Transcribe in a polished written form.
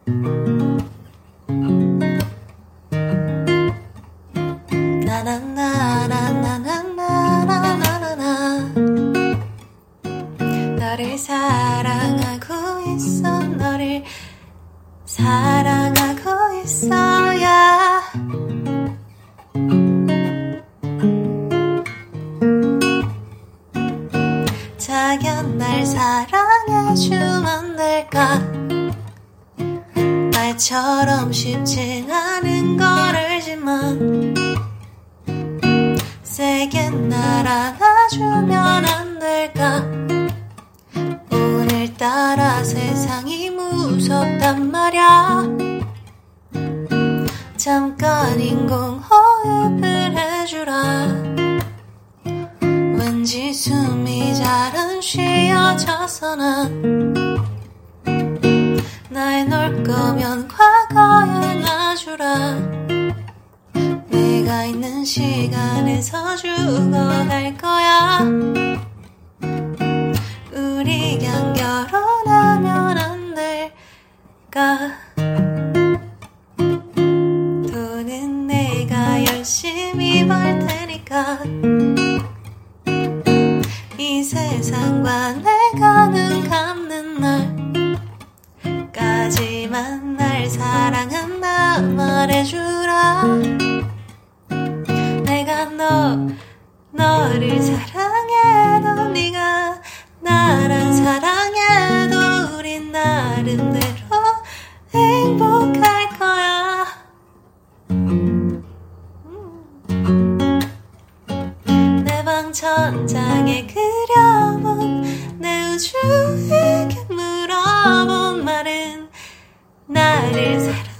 나나나나나나나나나나 너를 사랑하고 있어 너를 사랑하고 있어야 자기야 날 사랑해주면 안 될까 말처럼 쉽진 않은 걸 알지만 세게 날 안아주면 안 될까 오늘따라 세상이 무섭단 말야 잠깐 인공호흡을 해주라 왠지 숨이 잘 안 쉬어져서 난 날 놓을 거면 과거에 놔주라 내가 있는 시간에서 죽어갈 거야 우리 그냥 결혼하면 안 될까 돈은 내가 열심히 벌 테니까 이 세상과 내가 눈 감는 날까지만 날 사랑한다 말해주라 내가 너를 사랑해도 네가 나랑 사랑해도 우린 나름대로 행복할 거야 내 방 천장에 그려본 내 우주에게 물어본 말은 나를 사랑